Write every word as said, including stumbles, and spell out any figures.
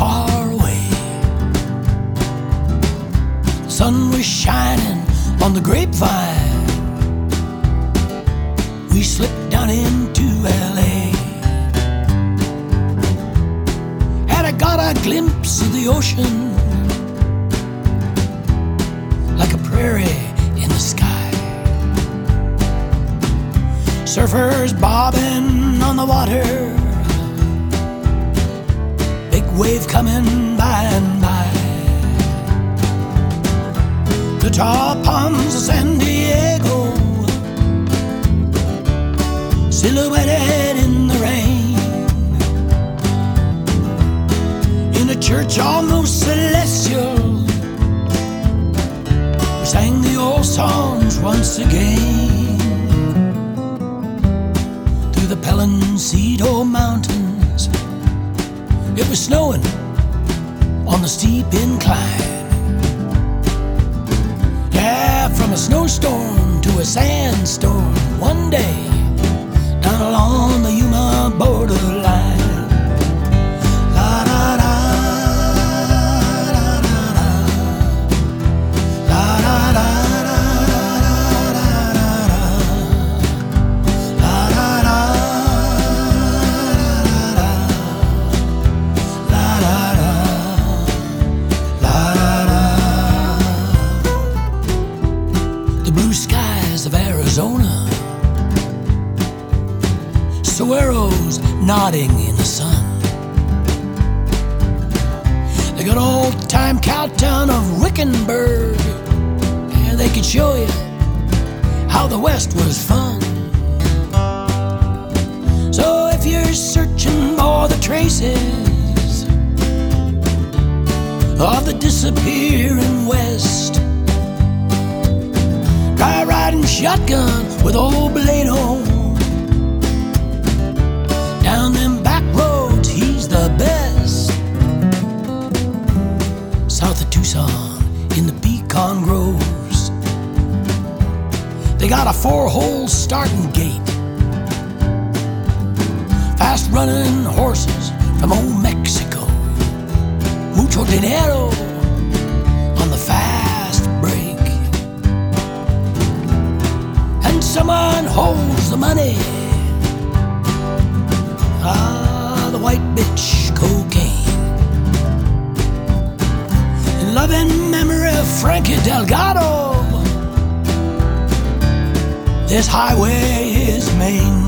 far away. The sun was shining on the grapevine. We slipped down into L A and I got a glimpse of the ocean, like a prairie in the sky. Surfers bobbing on the water, big wave coming by and by. The tall palms of San Diego, silhouetted in the rain. In a church almost celestial, we sang the old songs once again. Through the Paloncito Mountains, it was snowing on the steep incline. Yeah, from a snowstorm to a sandstorm one day, down along the Yuma borderline. La da da, la da da, la da da, la da da, la da da. The blue skies of Arizona, saguaros nodding in the sun. The good old time cow town of Wickenburg, yeah, they could show you how the West was fun. So if you're searching for the traces of the disappearing West, try riding shotgun with old Blado. Down them back roads, he's the best. South of Tucson, in the pecan groves, they got a four-hole starting gate. Fast-running horses from old Mexico, mucho dinero on the fast break. And someone holds the money. Ah, the white bitch cocaine. In loving memory of Frankie Delgado, this highway is maintained.